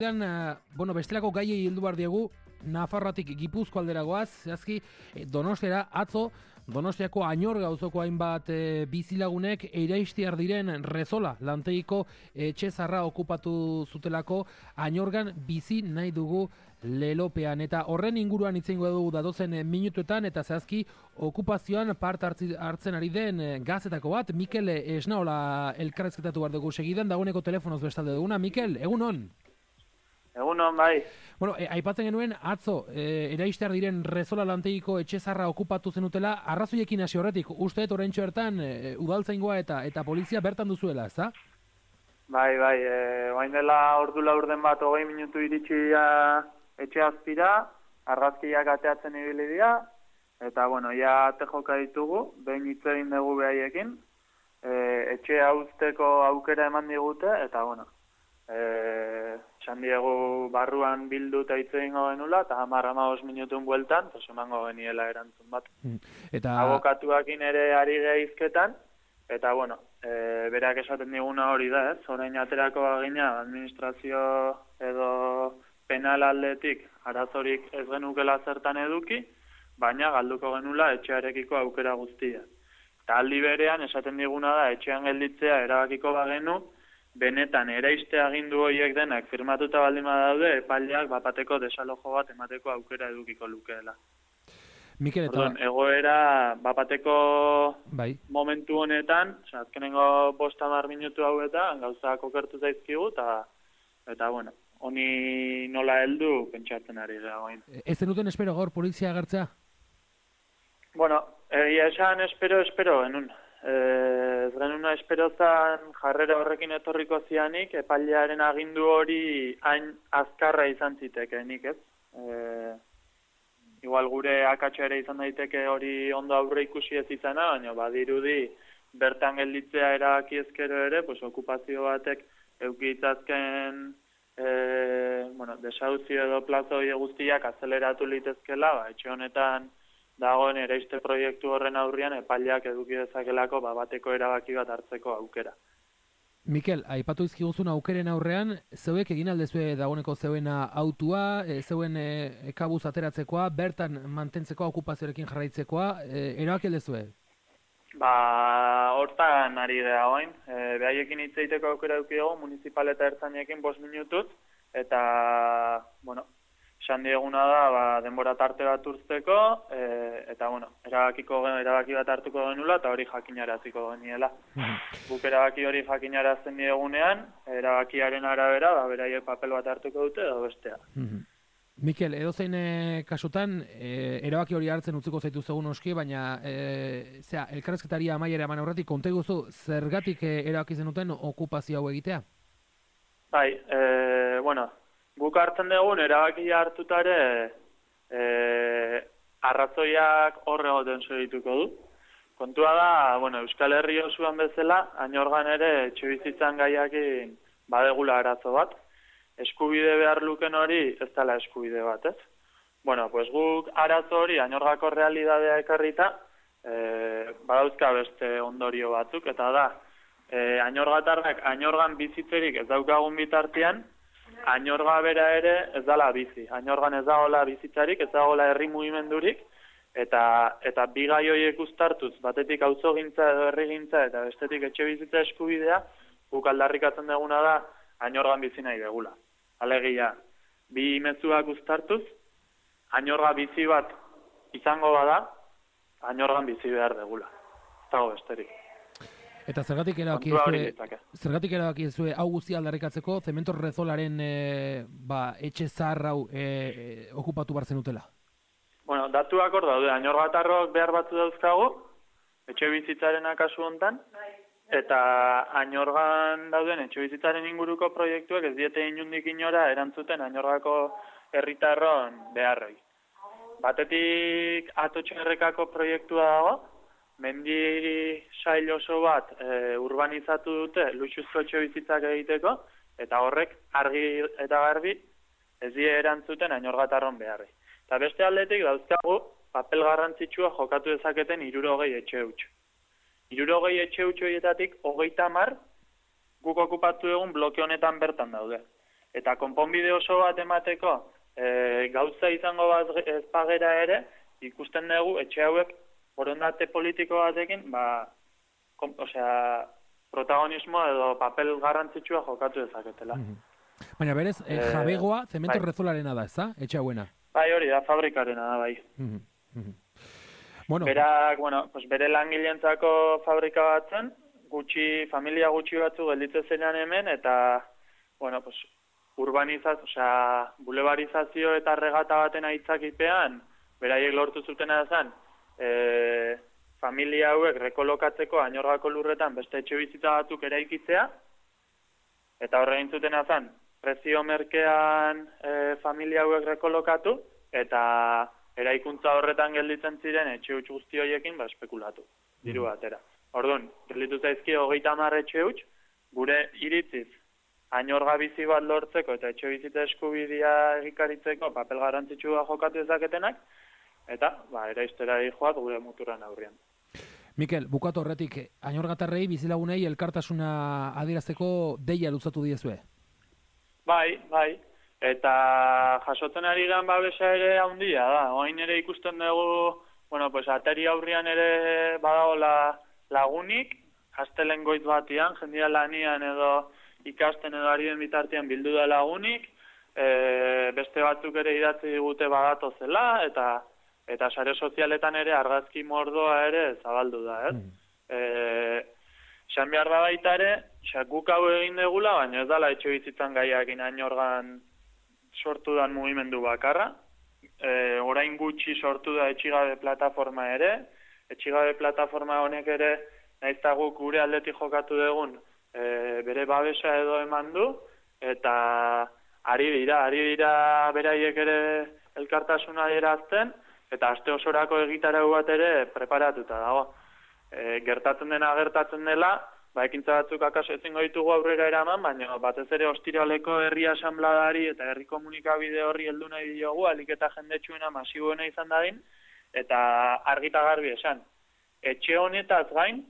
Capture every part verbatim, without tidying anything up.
Uh, bueno, bestelako gaiei heldu behar diegu, Nafarroatik Gipuzko alderagoaz, zehazki Donostiara atzo, Donostiako Añorga auzoko hainbat e, bizilagunek iraistiar diren Rezola lantegiko etxe zarra okupatu zutelako Añorgan bizi nahi dugu lelopean. Eta horren inguruan hitz egingo dugu datozen minutuetan, eta zehazki okupazioan part hartzen ari den gazetako bat, Mikel Esnaola elkarrezketatu behar dugu segidan, dagoeneko telefonoz bestalde duguna. Mikel, egun hon? Egunon, bai. Bueno, e, aipatzen genuen, atzo, e, eraistear diren Rezola lantegiko etxezarra okupatu zenutela, arrazoiekin hasi horretik, uste dut oraintxo bertan, e, udaltzaingoa eta eta polizia bertan duzuela, ezta? Bai, bai, e, oain dela ordu laurden bat hogei minutu iritsi etxe azpira, argazkiak ateatzen ibili dira, eta, bueno, ja ate joka ditugu, behin hitz egin dugu behaiekin, e, etxe hauzteko aukera eman digute, eta, bueno, Eh, txan diegu barruan bildu eta hitz egingo genula, eta hamar hamabost minutun bueltan, pues emango geniela erantzun bat. Eta abokatuakin ere ari gehizketan, eta bueno, e, berak esaten diguna hori da, ez? Orain aterako bagina administrazio edo penal aldetik arazorik ez genukela zertan eduki, baina galduko genula etxearekiko aukera guztia. Eta aldi berean esaten diguna da etxean gelditzea erabakiko bagenu, benetan eraiste agindu horiek denak firmatuta baldin badaude, epaileak bapateko desalojo bat emateko aukera edukiko lukeela. Mikel, eta... Ordon, egoera bapateko bai. Momentu honetan, oza, azkenengo bost hamar minutu hauetan, gauzak okertu zaizkigu, eta, eta bueno, honi nola heldu pentsatzen ari dagoen. Ez zenuten espero gaur polizia agertzea? Bueno, egia esan espero, espero, enun. Ez genuna esperozan jarrera horrekin etorriko zianik, epailearen agindu hori hain azkarra izan zitekenik, ez? E, igual gure akatsa ere izan daiteke hori ondo aurre ikusi ez izana, baina badirudi bertan gelditzea erabaki ezkero ere, pues, okupazio batek eukitzazken e, bueno, desauzio edo plazo guztiak azeleratu litezkela, ba, etxe honetan dagoen eraiste proiektu horren aurrian epaileak eduki dezakelako ba, bateko erabaki bat hartzeko aukera. Mikel, aipatu izkiguzun aukeren aurrean, zeuek egin aldezue dagoeneko zeuena autua, e, zeuen e, kabuz ateratzekoa, bertan mantentzekoa, okupazioarekin jarraitzekoa, e, erabaki aldezue? Ba, hortan ari da hoin, e, behaiekin hitz egiteko aukera eduki dugu, municipal eta ertzainekin bost minutuz, eta, bueno, esan dieguna da, ba, denbora tarte bat urtzeko, e, eta, bueno, erabakiko, erabaki bat hartuko genula, eta hori jakinaraziko geniela. Guk erabaki hori jakinarazten diegunean, erabakiaren arabera, ba, beraiek papel bat hartuko dute, edo bestea. Mikel, edozein e, kasutan, e, erabaki hori hartzen utziko zaitu zegun oski, baina, e, zera, elkarrezketari amaiera eman aurretik, konte guzu, zergatik e, erabaki zenuten okupazio hau egitea? Bai, e, bueno, guk hartzen dugun erabakia hartutare e, arrazoiak horre goten segituko du. Kontua da, bueno, Euskal Herri osoan bezala, Añorgan ere etxebizitzan gaiakin badegula arazo bat. Eskubide behar luken hori ez dela eskubide bat, ez? Bueno, pues guk arazo hori Añorgako realidadea ekarrita, e, badauzka beste ondorio batzuk, eta da, e, Añorgatarrak Añorgan bizitzerik ez daukagun bitartean, Añorga bera ere ez dala bizi. Añorgan ez dagoela bizitzarik, ez dagoela herri mugimendurik, eta eta bi gai horiek uztartuz, batetik auzogintza edo herrigintza eta bestetik etxe bizitza eskubidea, guk aldarrikatzen duguna da Añorgan bizi nahi degula. Alegia, bi mezuak uztartuz, Añorga bizi bat izango bada, Añorgan bizi behar degula. Ez dago besterik. Eta zergatik erabaki ezue, zergatik erabaki ezue hau guztia aldarrikatzeko, Zementos Rezolaren e, ba, etxe zahar hau e, e, okupatu bar zenutela? Bueno, datuak hor daude, Añorgatarrok behar batzu dauzkagu, etxe bizitzaren akasu hontan, eta Añorgan dauden etxe bizitzaren inguruko proiektuak ez diete inundik inora erantzuten Añorgako herritarron beharroi. Batetik Atotxerrekako proiektua dago, mendi sail oso bat e, urbanizatu dute luxuzko etxebizitzak egiteko, eta horrek argi eta garbi ez die erantzuten Añorgatarron beharri. Eta beste aldetik dauzkagu papel garrantzitsua jokatu dezaketen hirurogei etxe huts. Hirurogei etxe huts horietatik hogeita hamar guk okupatu egun bloke honetan bertan daude. Eta konponbide oso bat emateko e, gauza izango bat ez bagera ere, ikusten dugu etxe hauek borondate politiko batekin, ba, kom, osea, protagonismo edo papel garrantzitsua jokatu dezaketela. Mm-hmm. Baina berez, e, jabegoa zemento bai. Rezolarena da, ez da? Etxe hauena? Bai, hori da, fabrikarena da, bai. Mm-hmm. Mm-hmm. Bueno. Berak, bueno, pues bere langilentzako fabrika batzen, gutxi, familia gutxi batzu gelditzen zenean hemen, eta, bueno, pues, urbanizazio, osea, bulebarizazio eta regata baten aitzakipean, beraiek lortu zutena zen, e, familia hauek rekolokatzeko Añorgako lurretan beste etxe bizitza batzuk eraikitzea, eta horre gintzutena zen, prezio merkean e, familia hauek rekolokatu, eta eraikuntza horretan gelditzen ziren etxe huts guzti horiekin ba, espekulatu, diru batera. Orduan, gelditu zaizki hogeita hamar etxe huts, gure iritziz, Añorga bizi bat lortzeko eta etxe bizitza eskubidea egikaritzeko papel garrantzitsua jokatu dezaketenak, eta ba, eraistera joat gure muturran aurrean. Mikel, bukatu horretik, Añorgatarrei bizilagunei elkartasuna adierazteko deia luzatu diezue? Bai, bai. Eta jasotzen ari gan babesa ere handia da. Oain ere ikusten dugu, bueno, pues ateri aurrian ere badagola lagunik, Gaztelen goiz batian, jendia lanian edo ikasten edo ari den bitartean bildu da lagunik, e, beste batzuk ere idatzi digute badatu zela, eta eta sare sozialetan ere argazki mordoa ere zabaldu da, ez? Mm. E, Esan behar da baita ere, guk hau egin degula, baina ez dala etxe bizitzan gaiakin Añorgan sortu dan mugimendu bakarra. E, orain gutxi sortu da etxigabe plataforma ere. Etxigabe plataforma honek ere, naizta guk gure aldetik jokatu dugun, e, bere babesa edo eman du, eta ari dira, ari dira beraiek ere elkartasuna erazten, eta aste osorako egitarau bat ere preparatuta dago. E, gertatzen dena gertatzen dela, ba, ekintza batzuk akaso ezingo ditugu aurrera eraman, baina batez ere ostiraleko herri asanbladari eta herri komunikabide horri heldu nahi diogu, alik eta jendetsuena masibuena izan dadin, eta argita garbi esan. Etxe honetaz gain,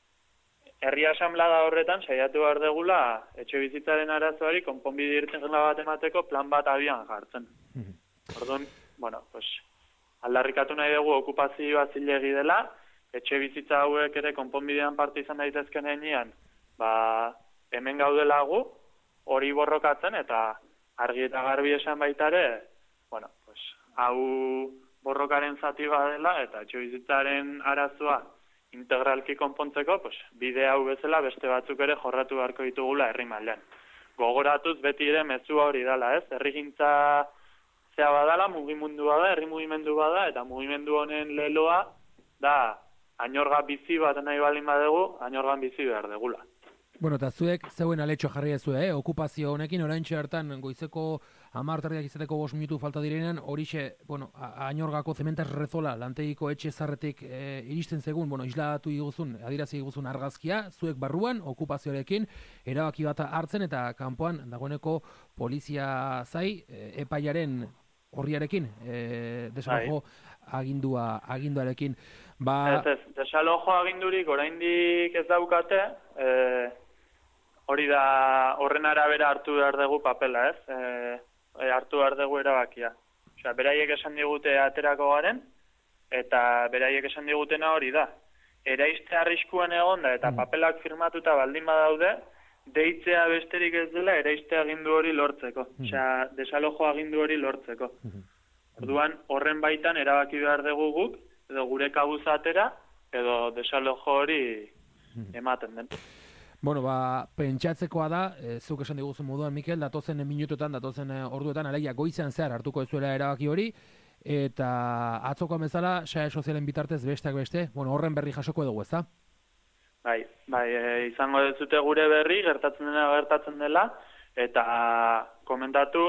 herri asanblada horretan saiatu behar degula etxe bizitzaren arazoari konponbide irtenela bat emateko plan bat abian jartzen. Orduan, bueno, pues, aldarrikatu nahi dugu okupazioa zilegi dela, etxe bizitza hauek ere konponbidean parte izan daitezken heinean, ba, hemen gaudela gu, hori borrokatzen, eta argi eta garbi esan baita ere, bueno, pues, hau borrokaren zati badela, eta etxe bizitzaren arazoa integralki konpontzeko, pues, bide hau bezala beste batzuk ere jorratu beharko ditugula herri mailan. Gogoratuz beti ere mezua hori dela, ez? Herrigintza zea badala, mugimendua da, herri mugimendu bada, eta mugimendu honen leloa da Añorga bizi bat nahi balin badegu, Añorgan bizi behar degula. Bueno, eta zuek zeuen aletxo jarri ez eh? Okupazio honekin, oraintxe hartan goizeko hamar terdiak izateko bost minutu falta direnean, horixe, bueno, Añorgako Zementas Rezola lantegiko etxe zarretik e, iristen zegun, bueno, islatu iguzun, adirazi iguzun argazkia, zuek barruan, okupazioarekin, erabaki bat hartzen, eta kanpoan dagoeneko polizia zai, e, epaiaren horriarekin, e, desalojo agindua, aginduarekin. Ba... Ez, ez, desalojo agindurik oraindik ez daukate, e, hori da horren arabera hartu behar dugu papela, ez? E, hartu behar dugu erabakia. Osea, beraiek esan digute aterako garen, eta beraiek esan digutena hori da. Eraiste arriskuan egonda eta papelak firmatuta baldin badaude, deitzea besterik ez dela eraiste agindu hori lortzeko. Osea, desalojo agindu hori lortzeko. Orduan, horren baitan erabaki behar dugu guk, edo gure kabuz atera, edo desalojo hori ematen den. Bueno, ba, pentsatzekoa da, e, zuk esan diguzun moduan, Mikel, datozen minutuetan, datozen orduetan, alegia goizean zehar hartuko ezuela erabaki hori, eta atzoko bezala, sare sozialen bitartez besteak beste, bueno, horren berri jasoko dugu, ezta? Bai, bai, e, izango dezute gure berri, gertatzen dena gertatzen dela, eta komentatu,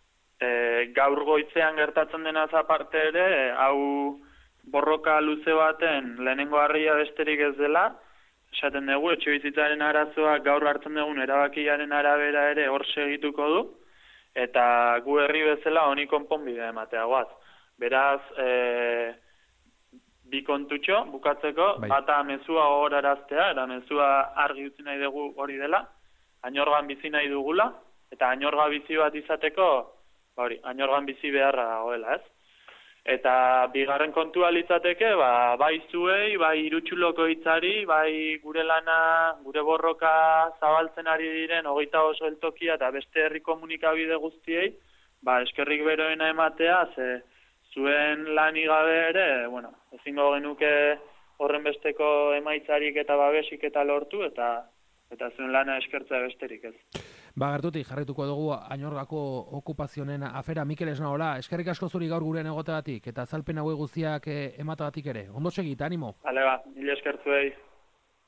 e, gaur goizean gertatzen dena aparte ere, e, hau borroka luze baten lehenengo harria besterik ez dela, esaten dugu, etxe bizitzaren arazoa gaur hartzen dugun erabakiaren arabera ere hor segituko du, eta gu herri bezala honi konponbidea ematea guaz. Beraz, e, bi kontutxo bukatzeko, bai. Bata mezua gogoraraztea, eta mezua argi utzi nahi dugu hori dela, Añorgan bizi nahi dugula, eta añorga bizi bat izateko, ba hori, añorgan bizi beharra dagoela, ez? Eta bigarren kontua litzateke, ba, bai zuei, bai irutxuloko hitzari, bai gure lana, gure borroka zabaltzen ari diren hogeita oso heltokia eta beste herri komunikabide guztiei, ba, eskerrik beroena ematea, ze zuen lani gabe ere, bueno, ezingo genuke horren besteko emaitzarik eta babesik eta lortu, eta eta zuen lana eskertzea besterik ez. Ba, gertutik jarrituko dugu Añorgako okupazionen afera. Mikel Esnaola, eskerrik asko zuri gaur gurean egoteagatik eta azalpen hauek guztiak emateagatik ere. Ondo segit, animo. Bale ba, mila eskertzuei.